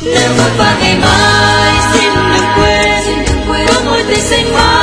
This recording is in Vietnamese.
nếu phút và ngày mai xin đừng quên có môi tươi xanh mãi.